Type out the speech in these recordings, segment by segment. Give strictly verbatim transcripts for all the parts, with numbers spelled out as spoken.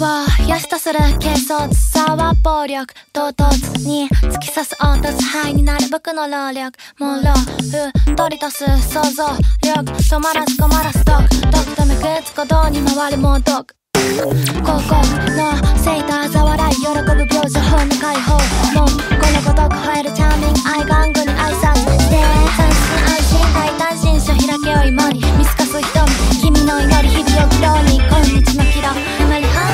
はよしとする軽率さは暴力唐突に突き刺す凹凸範囲になる僕の労力もろうっとりとす想像力止まらず困らす毒毒とめくつ鼓動に回りもどく広告のせいたざ笑い喜ぶ病状法の解放もうこのごとく吠えるチャーミング愛玩具に挨拶して斬新安心大胆新書開けよ芋に見透かす瞳君の祈り日々を議論に今日のキロマリハ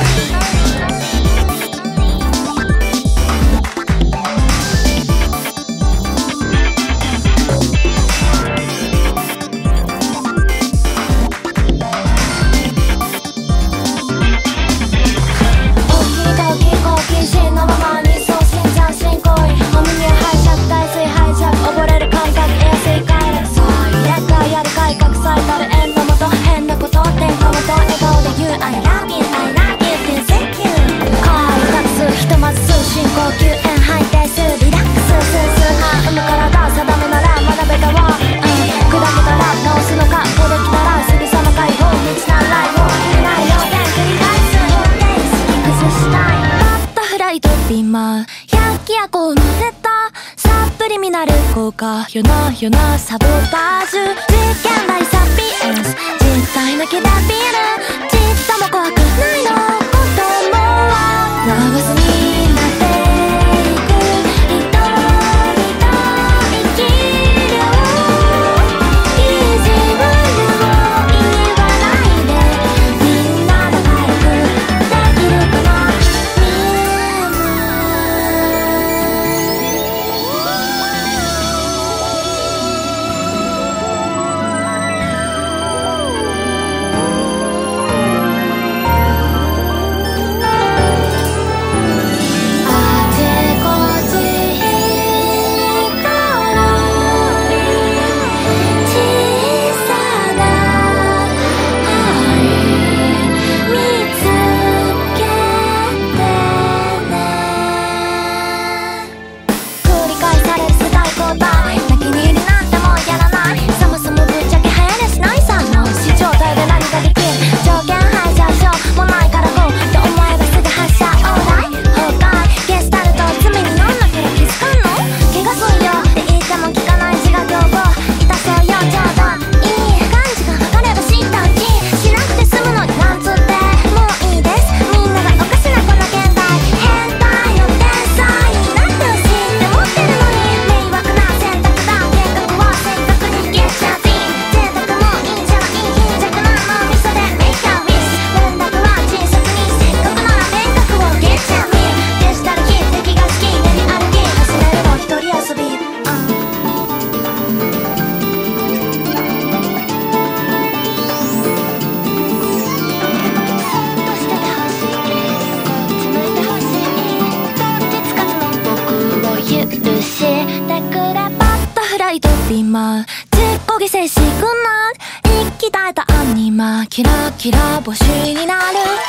夜な夜なサボタージュ実験大サピエンス実体のきらビールちっとも怖くないの子供はナーバスになっていく一人と生きる意地悪を言わないでみんな仲良くできるかなキラキラ星になる